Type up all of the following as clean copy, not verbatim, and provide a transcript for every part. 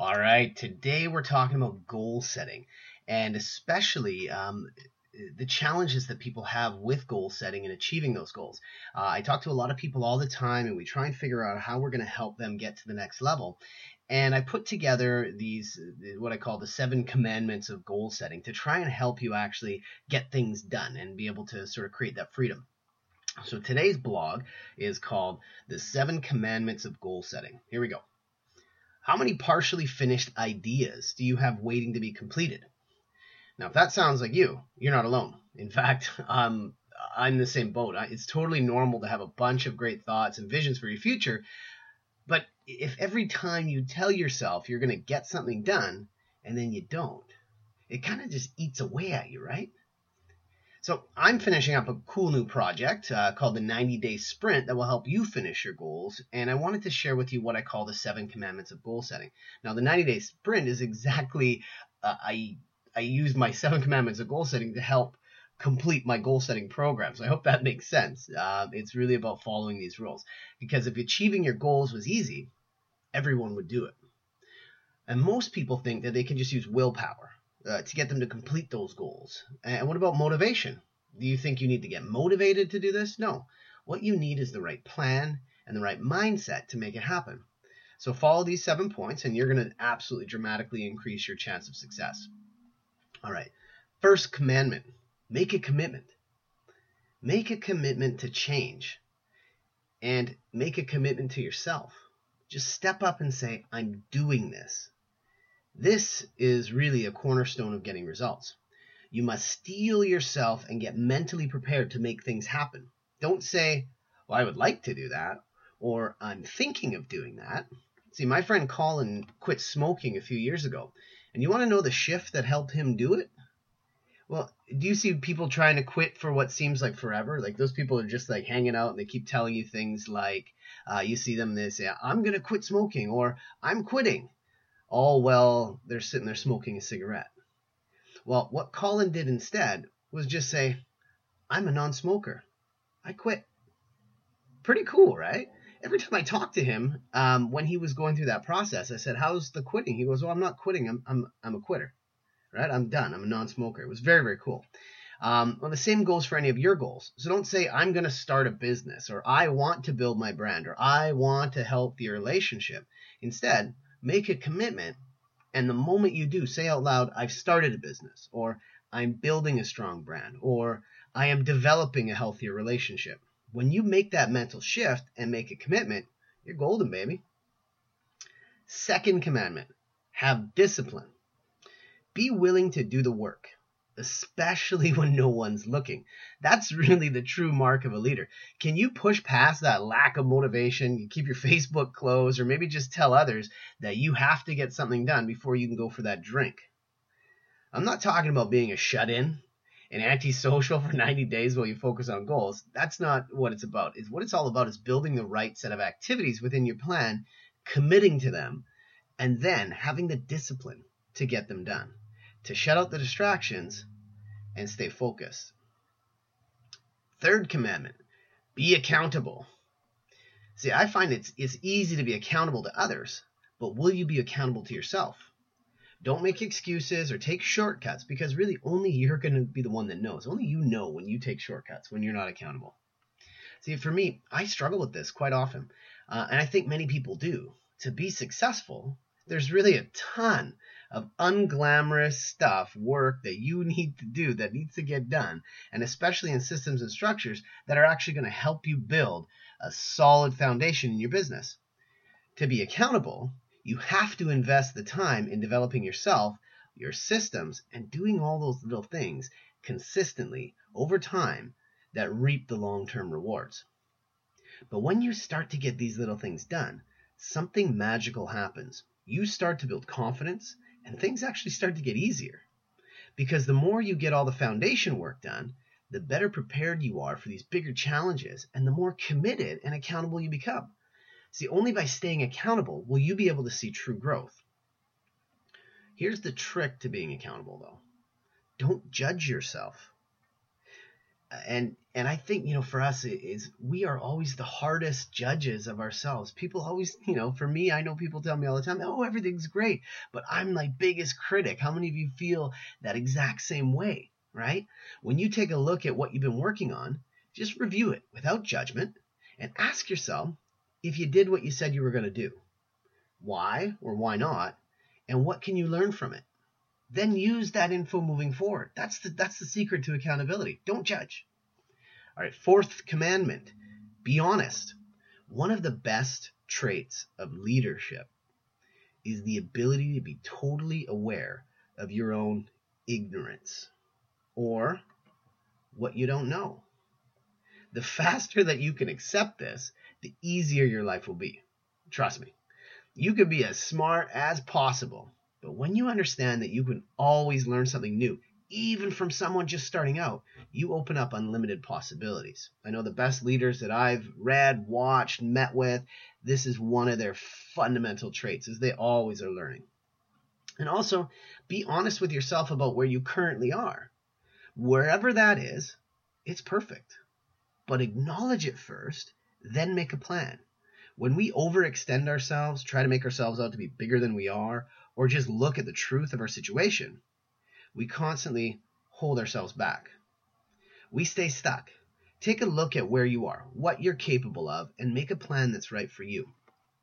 All right, today we're talking about goal setting and especially the challenges that people have with goal setting and achieving those goals. I talk to a lot of people all the time and we try and figure out how we're going to help them get to the next level. And I put together these, what I call the 7 commandments of goal setting to try and help you actually get things done and be able to sort of create that freedom. So today's blog is called The 7 Commandments of Goal Setting. Here we go. How many partially finished ideas do you have waiting to be completed? Now, if that sounds like you're not alone. In fact, I'm in the same boat. It's totally normal to have a bunch of great thoughts and visions for your future. But if every time you tell yourself you're going to get something done and then you don't, it kind of just eats away at you, right? So I'm finishing up a cool new project called the 90-Day Sprint that will help you finish your goals. And I wanted to share with you what I call the 7 commandments of goal setting. Now, the 90-Day Sprint is exactly, I use my 7 commandments of goal setting to help complete my goal setting program. So I hope that makes sense. It's really about following these rules. Because if achieving your goals was easy, everyone would do it. And most people think that they can just use willpower to get them to complete those goals. And what about motivation? Do you think you need to get motivated to do this? No. What you need is the right plan and the right mindset to make it happen. So follow these 7 points and you're going to absolutely dramatically increase your chance of success. All right. First commandment, make a commitment. Make a commitment to change and make a commitment to yourself. Just step up and say, I'm doing this. This is really a cornerstone of getting results. You must steel yourself and get mentally prepared to make things happen. Don't say, well, I would like to do that, or I'm thinking of doing that. See, my friend Colin quit smoking a few years ago, and you want to know the shift that helped him do it? Well, do you see people trying to quit for what seems like forever? Like those people are just like hanging out and they keep telling you things like, you see them, they say, I'm going to quit smoking, or I'm quitting. All while they're sitting there smoking a cigarette. Well, what Colin did instead was just say, I'm a non-smoker. I quit. Pretty cool, right? Every time I talked to him, when he was going through that process, I said, how's the quitting? He goes, well, I'm not quitting. I'm a quitter, right? I'm done. I'm a non-smoker. It was very, very cool. Well, the same goes for any of your goals. So don't say, I'm going to start a business, or I want to build my brand, or I want a healthier relationship. Instead, make a commitment, and the moment you do, say out loud, I've started a business, or I'm building a strong brand, or I am developing a healthier relationship. When you make that mental shift and make a commitment, you're golden, baby. Second commandment, have discipline. Be willing to do the work, especially when no one's looking. That's really the true mark of a leader. Can you push past that lack of motivation? You keep your Facebook closed, or maybe just tell others that you have to get something done before you can go for that drink. I'm not talking about being a shut-in, an antisocial for 90 days while you focus on goals. That's not what it's about. What it's all about is building the right set of activities within your plan, committing to them, and then having the discipline to get them done, to shut out the distractions and stay focused. Third commandment, be accountable. See, I find it's easy to be accountable to others, but will you be accountable to yourself? Don't make excuses or take shortcuts, because really only you're going to be the one that knows. Only you know when you take shortcuts, when you're not accountable. See, for me, I struggle with this quite often, and I think many people do. To be successful, there's really a ton of unglamorous stuff, work that you need to do, that needs to get done, and especially in systems and structures that are actually going to help you build a solid foundation in your business. To be accountable, you have to invest the time in developing yourself, your systems, and doing all those little things consistently over time that reap the long-term rewards. But when you start to get these little things done, something magical happens. You start to build confidence, and things actually start to get easier. Because the more you get all the foundation work done, the better prepared you are for these bigger challenges, and the more committed and accountable you become. See, only by staying accountable will you be able to see true growth. Here's the trick to being accountable, though. Don't judge yourself. And I think, for us is we are always the hardest judges of ourselves. People always, for me, I know people tell me all the time, oh, everything's great, but I'm my biggest critic. How many of you feel that exact same way, right? When you take a look at what you've been working on, just review it without judgment and ask yourself if you did what you said you were going to do. Why or why not? And what can you learn from it? Then use that info moving forward. That's the secret to accountability. Don't judge. All right, fourth commandment, be honest. One of the best traits of leadership is the ability to be totally aware of your own ignorance or what you don't know. The faster that you can accept this, the easier your life will be. Trust me. You can be as smart as possible, but when you understand that you can always learn something new, even from someone just starting out, you open up unlimited possibilities. I know the best leaders that I've read, watched, met with, this is one of their fundamental traits, is they always are learning. And also, be honest with yourself about where you currently are. Wherever that is, it's perfect. But acknowledge it first, then make a plan. When we overextend ourselves, try to make ourselves out to be bigger than we are, or just look at the truth of our situation, we constantly hold ourselves back. We stay stuck. Take a look at where you are, what you're capable of, and make a plan that's right for you.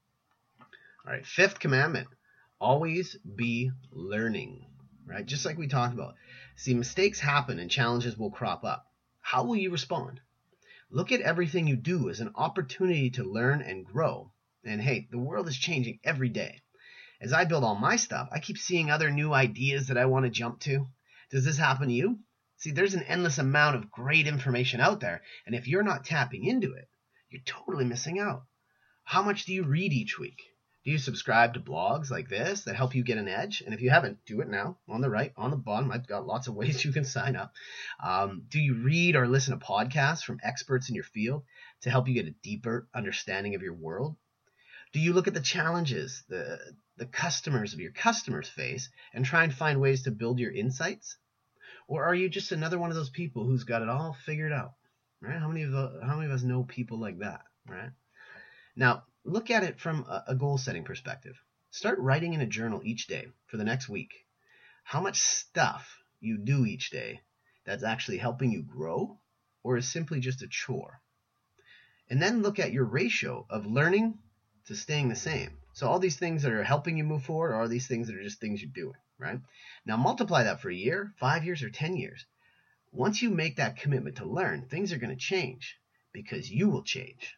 All right, fifth commandment, always be learning, right? Just like we talked about. See, mistakes happen and challenges will crop up. How will you respond? Look at everything you do as an opportunity to learn and grow. And hey, the world is changing every day. As I build all my stuff, I keep seeing other new ideas that I want to jump to. Does this happen to you? See, there's an endless amount of great information out there, and if you're not tapping into it, you're totally missing out. How much do you read each week? Do you subscribe to blogs like this that help you get an edge? And if you haven't, do it now. On the right, on the bottom, I've got lots of ways you can sign up. Do you read or listen to podcasts from experts in your field to help you get a deeper understanding of your world? Do you look at the challenges the customers of your customers face and try and find ways to build your insights? Or are you just another one of those people who's got it all figured out? Right? How many of us know people like that? Right? Now, look at it from a goal-setting perspective. Start writing in a journal each day for the next week how much stuff you do each day that's actually helping you grow or is simply just a chore. And then look at your ratio of learning to staying the same. So all these things that are helping you move forward are these things that are just things you're doing, right? Now multiply that for a year, 5 years, or 10 years. Once you make that commitment to learn, things are going to change because you will change.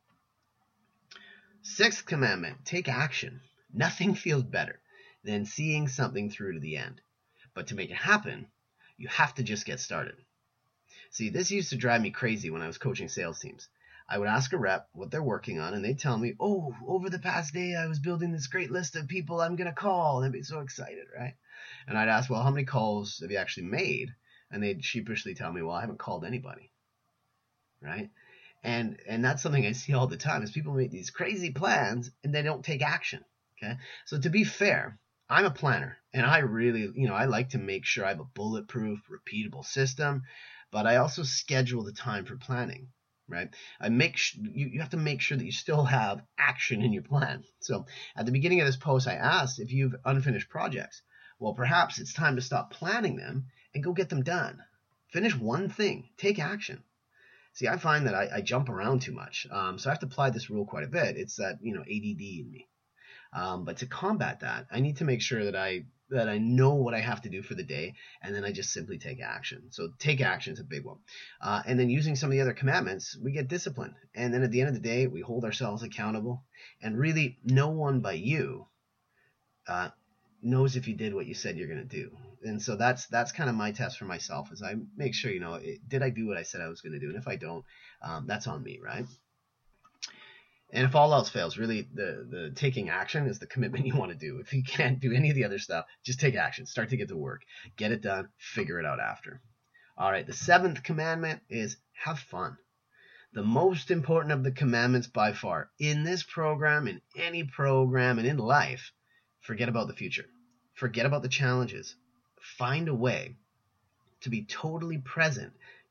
Sixth commandment, take action. Nothing feels better than seeing something through to the end. But to make it happen, you have to just get started. See, this used to drive me crazy when I was coaching sales teams. I would ask a rep what they're working on, and they'd tell me, oh, over the past day, I was building this great list of people I'm going to call. And they'd be so excited, right? And I'd ask, well, how many calls have you actually made? And they'd sheepishly tell me, well, I haven't called anybody, right? And that's something I see all the time is people make these crazy plans and they don't take action, okay? So to be fair, I'm a planner, and I really, I like to make sure I have a bulletproof, repeatable system, but I also schedule the time for planning. Right? You have to make sure that you still have action in your plan. So at the beginning of this post, I asked if you have unfinished projects. Well, perhaps it's time to stop planning them and go get them done. Finish one thing. Take action. See, I find that I jump around too much. So I have to apply this rule quite a bit. It's that, ADD in me. But to combat that, I need to make sure that I know what I have to do for the day, and then I just simply take action. So take action is a big one. And then using some of the other commandments, we get disciplined. And then at the end of the day, we hold ourselves accountable. And really, no one but you knows if you did what you said you're going to do. And so that's kind of my test for myself, is I make sure, did I do what I said I was going to do? And if I don't, that's on me, right? And if all else fails, really, the taking action is the commitment you want to do. If you can't do any of the other stuff, just take action. Start to get to work. Get it done. Figure it out after. All right, the seventh commandment is have fun. The most important of the commandments by far in this program, in any program, and in life, forget about the future. Forget about the challenges. Find a way to be totally present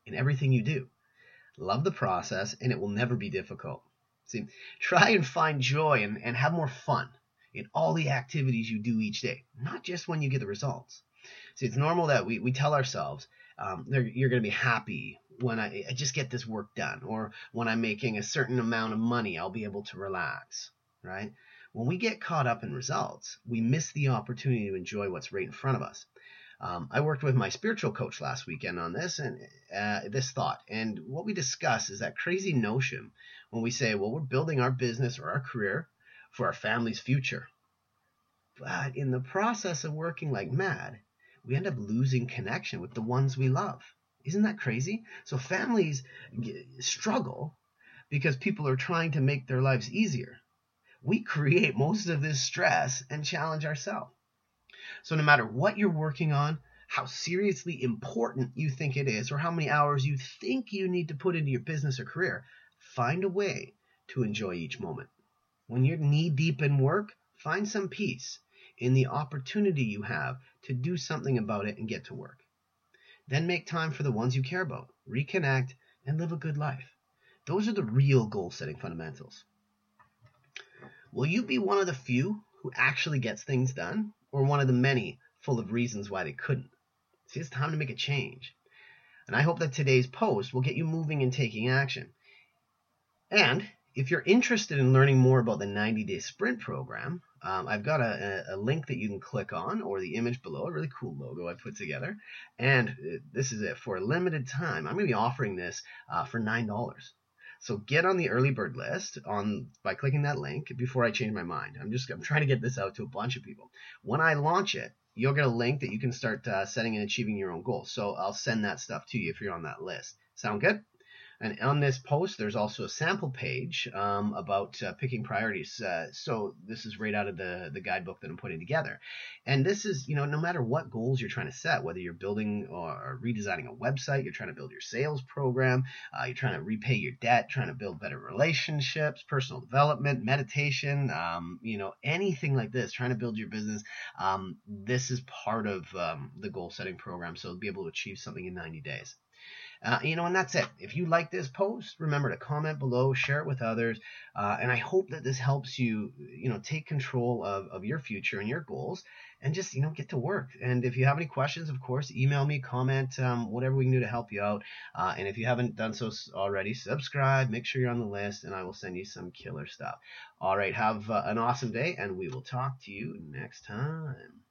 in everything you do. Love the process, and it will never be difficult. See, try and find joy and have more fun in all the activities you do each day, not just when you get the results. See, it's normal that we tell ourselves you're going to be happy when I just get this work done, or when I'm making a certain amount of money, I'll be able to relax, right? When we get caught up in results, we miss the opportunity to enjoy what's right in front of us. I worked with my spiritual coach last weekend on this and this thought. And what we discuss is that crazy notion when we say, well, we're building our business or our career for our family's future. But in the process of working like mad, we end up losing connection with the ones we love. Isn't that crazy? So families struggle because people are trying to make their lives easier. We create most of this stress and challenge ourselves. So no matter what you're working on, how seriously important you think it is, or how many hours you think you need to put into your business or career, find a way to enjoy each moment. When you're knee-deep in work, find some peace in the opportunity you have to do something about it and get to work. Then make time for the ones you care about, reconnect, and live a good life. Those are the real goal-setting fundamentals. Will you be one of the few who actually gets things done, or one of the many full of reasons why they couldn't? See, it's time to make a change. And I hope that today's post will get you moving and taking action. And if you're interested in learning more about the 90-day sprint program, I've got a link that you can click on, or the image below, a really cool logo I put together. And this is it. For a limited time, I'm going to be offering this for $9. So get on the early bird list by clicking that link before I change my mind. I'm trying to get this out to a bunch of people. When I launch it, you'll get a link that you can start setting and achieving your own goals. So I'll send that stuff to you if you're on that list. Sound good? And on this post, there's also a sample page about picking priorities. So this is right out of the guidebook that I'm putting together. And this is, no matter what goals you're trying to set, whether you're building or redesigning a website, you're trying to build your sales program, you're trying to repay your debt, trying to build better relationships, personal development, meditation, anything like this, trying to build your business. This is part of the goal setting program. So be able to achieve something in 90 days. And that's it. If you like this post, remember to comment below, share it with others, and I hope that this helps you, take control of your future and your goals, and just, get to work. And if you have any questions, of course, email me, comment, whatever we can do to help you out. And if you haven't done so already, subscribe, make sure you're on the list, and I will send you some killer stuff. All right, have an awesome day, and we will talk to you next time.